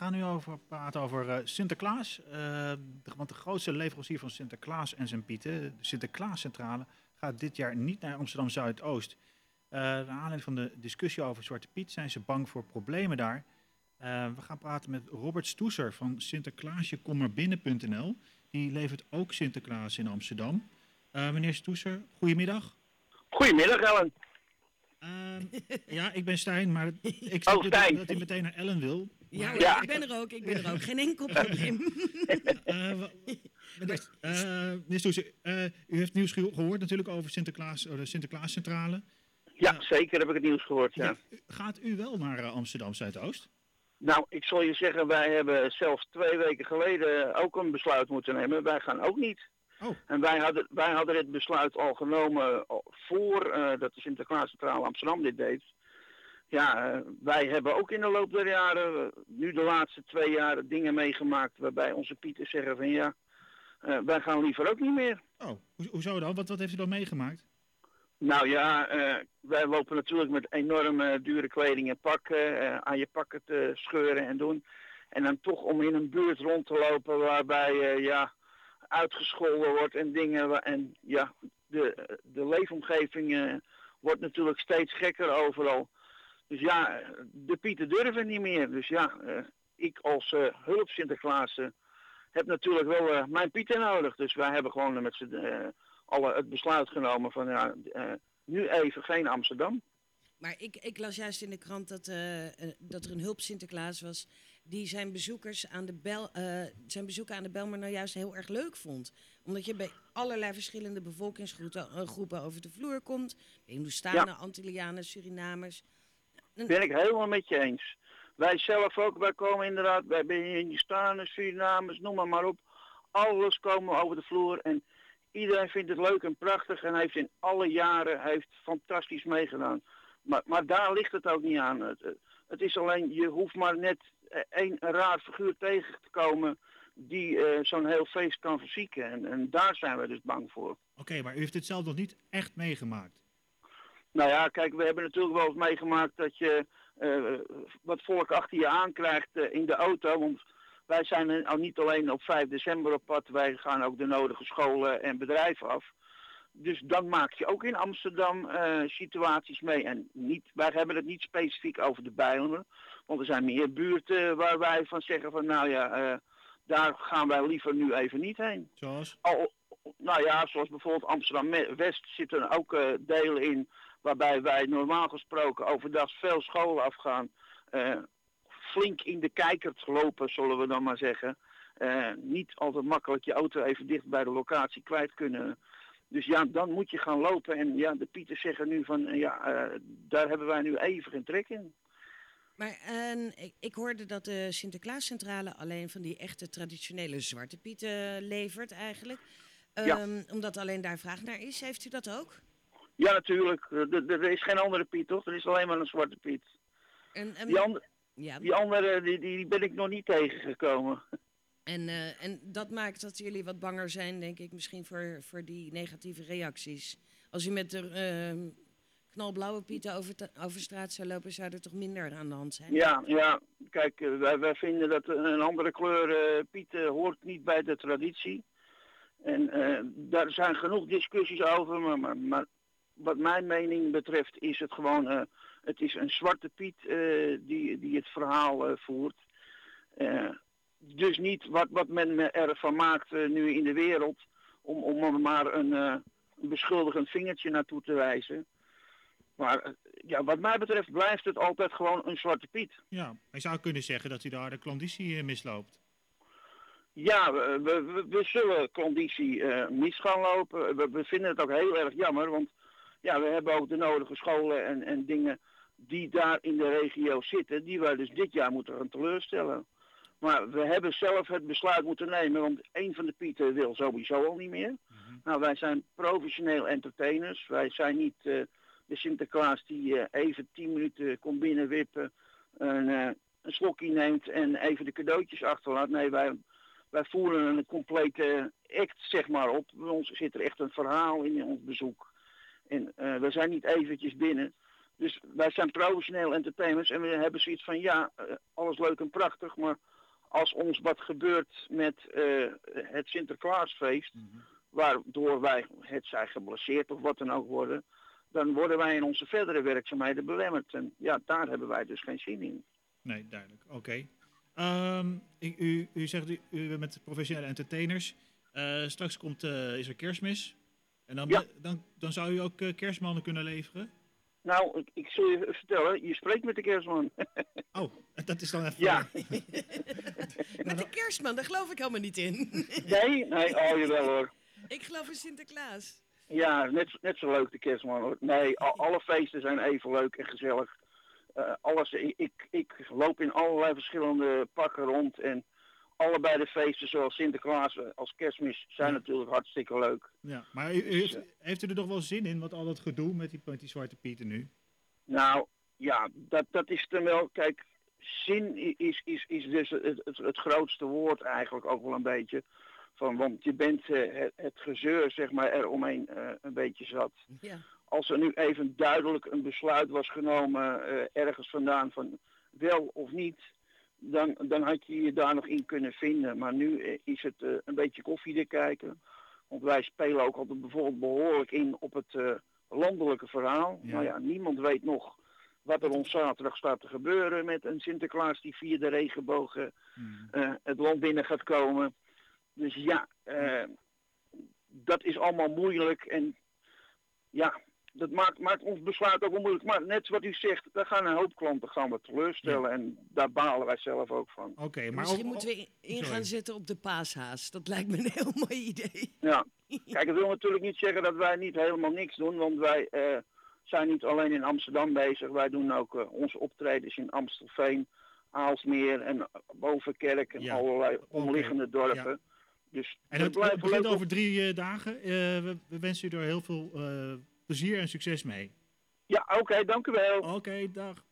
gaan nu praten over Sinterklaas. Want de grootste leverancier van Sinterklaas en zijn pieten, de Sinterklaascentrale, gaat dit jaar niet naar Amsterdam Zuidoost. Naar aanleiding van de discussie over Zwarte Piet zijn ze bang voor problemen daar. We gaan praten met Robert Stoesser van Sinterklaasjekommerbinnen.nl. Die levert ook Sinterklaas in Amsterdam. Meneer Stoesser, goedemiddag. Goedemiddag, Ellen. Ja, ik ben Stijn, maar ik zie dat hij meteen naar Ellen wil. Maar... Ja, ik ben er ook. Geen enkel probleem. Meneer Stoesser, u heeft nieuws gehoord natuurlijk over Sinterklaas, de Sinterklaascentrale. Ja, zeker heb ik het nieuws gehoord, ja. Gaat u wel naar Amsterdam Zuidoost? Nou, ik zal je zeggen, wij hebben zelfs 2 weken geleden ook een besluit moeten nemen. Wij gaan ook niet. Oh. En wij hadden het besluit al genomen dat de Sinterklaascentrale Amsterdam dit deed. Ja, wij hebben ook in de loop der jaren, nu de laatste 2 jaar, dingen meegemaakt waarbij onze pieten zeggen van ja, wij gaan liever ook niet meer. Oh, hoezo dan? Wat heeft u dan meegemaakt? Nou ja, wij lopen natuurlijk met enorm dure kleding en pakken, aan je pakken te scheuren en doen. En dan toch om in een buurt rond te lopen waarbij uitgescholden wordt en dingen. En ja, de leefomgeving wordt natuurlijk steeds gekker overal. Dus ja, de pieten durven niet meer. Dus ja, ik als hulp Sinterklaas heb natuurlijk wel mijn pieten nodig. Dus wij hebben gewoon met z'n het besluit genomen van nu even geen Amsterdam. Maar ik las juist in de krant dat er een hulp Sinterklaas was die zijn bezoekers aan zijn bezoeken aan de Bijlmer nou juist heel erg leuk vond. Omdat je bij allerlei verschillende bevolkingsgroepen over de vloer komt. Hindoestanen, Antillianen, Surinamers. Ben ik helemaal met je eens. Wij zelf ook, wij komen inderdaad bij Hindoestanen, Surinamers, noem maar op. Alles komen over de vloer en iedereen vindt het leuk en prachtig en heeft in alle jaren fantastisch meegedaan. Maar daar ligt het ook niet aan. Het is alleen, je hoeft maar net een raar figuur tegen te komen die zo'n heel feest kan verzieken. En daar zijn we dus bang voor. Oké, maar u heeft het zelf nog niet echt meegemaakt? Nou ja, kijk, we hebben natuurlijk wel eens meegemaakt dat je wat volk achter je aankrijgt in de auto. Want wij zijn al niet alleen op 5 december op pad, wij gaan ook de nodige scholen en bedrijven af. Dus dan maak je ook in Amsterdam situaties mee. En wij hebben het niet specifiek over de Bijlmer. Want er zijn meer buurten waar wij van zeggen van nou ja, daar gaan wij liever nu even niet heen. Zoals? Nou ja, zoals bijvoorbeeld Amsterdam-West zitten er ook delen in waarbij wij normaal gesproken overdag veel scholen afgaan. Flink in de kijkert lopen, zullen we dan maar zeggen. Niet altijd makkelijk je auto even dicht bij de locatie kwijt kunnen. Dus ja, dan moet je gaan lopen. En ja, de pieters zeggen nu van daar hebben wij nu even geen trek in. Maar ik hoorde dat de Sinterklaascentrale alleen van die echte traditionele Zwarte Pieten levert eigenlijk. Omdat alleen daar vraag naar is. Heeft u dat ook? Ja, natuurlijk. Er is geen andere Piet, toch? Er is alleen maar een Zwarte Piet. Die andere, die ben ik nog niet tegengekomen. En dat maakt dat jullie wat banger zijn, denk ik, misschien voor die negatieve reacties. Als u met de knalblauwe pieten over straat zou lopen, zou er toch minder aan de hand zijn? Ja. Kijk, wij vinden dat een andere kleur piet hoort niet bij de traditie. En daar zijn genoeg discussies over, maar wat mijn mening betreft is het gewoon, het is een Zwarte Piet die het verhaal voert. Dus niet wat men ervan maakt nu in de wereld, om er maar een beschuldigend vingertje naartoe te wijzen. Maar wat mij betreft blijft het altijd gewoon een Zwarte Piet. Ja, je zou kunnen zeggen dat u daar de klanditie misloopt. Ja, we zullen klanditie mis gaan lopen. We vinden het ook heel erg jammer, want ja, we hebben ook de nodige scholen en dingen die daar in de regio zitten, die wij dus dit jaar moeten gaan teleurstellen. Maar we hebben zelf het besluit moeten nemen, want een van de pieten wil sowieso al niet meer. Mm-hmm. Nou, wij zijn professioneel entertainers. Wij zijn niet de Sinterklaas die even 10 minuten komt binnenwippen, een slokje neemt en even de cadeautjes achterlaat. Nee, wij voeren een complete act, zeg maar, op. Bij ons zit er echt een verhaal in ons bezoek. En we zijn niet eventjes binnen. Dus wij zijn professioneel entertainers en we hebben zoiets van alles leuk en prachtig, maar als ons wat gebeurt met het Sinterklaasfeest, waardoor wij, het zij geblesseerd of wat dan ook worden, dan worden wij in onze verdere werkzaamheden belemmerd. En ja, daar hebben wij dus geen zin in. Nee, duidelijk. Oké. U zegt, u bent met professionele entertainers. Straks is er Kerstmis. En dan zou u ook kerstmannen kunnen leveren? Nou, ik zal je vertellen, je spreekt met de kerstman. Oh, dat is dan even... Ja. Met de kerstman, daar geloof ik helemaal niet in. Nee, oh jawel hoor. Ik geloof in Sinterklaas. Ja, net zo leuk de kerstman hoor. Nee, alle feesten zijn even leuk en gezellig. Ik loop in allerlei verschillende pakken rond en allebei de feesten zoals Sinterklaas als Kerstmis zijn natuurlijk hartstikke leuk. Ja, maar heeft u er toch wel zin in, wat al dat gedoe met die Zwarte Pieten nu? Nou, ja, dat is dan wel, kijk, zin is dus het grootste woord eigenlijk ook wel een beetje. Want je bent het gezeur, zeg maar, eromheen een beetje zat. Ja. Als er nu even duidelijk een besluit was genomen ergens vandaan van wel of niet, dan had je je daar nog in kunnen vinden. Maar nu is het een beetje koffiedik kijken. Want wij spelen ook altijd bijvoorbeeld behoorlijk in op het landelijke verhaal. Ja. Nou ja, niemand weet nog wat er ons zaterdag staat te gebeuren met een Sinterklaas die via de regenbogen het land binnen gaat komen. Dus ja, dat is allemaal moeilijk en ja, dat maakt ons besluit ook wel moeilijk. Maar net wat u zegt, daar gaan een hoop klanten we teleurstellen en daar balen wij zelf ook van. Oké, maar Misschien moeten we in gaan zetten op de paashaas. Dat lijkt me een heel mooi idee. Ja, kijk, dat wil natuurlijk niet zeggen dat wij niet helemaal niks doen, want wij zijn niet alleen in Amsterdam bezig. Wij doen ook onze optredens in Amstelveen, Aalsmeer en Bovenkerk en allerlei omliggende dorpen. Ja. Dus en het begint over 3 dagen. We wensen u er heel veel plezier en succes mee. Ja, oké, dank u wel. Oké, dag.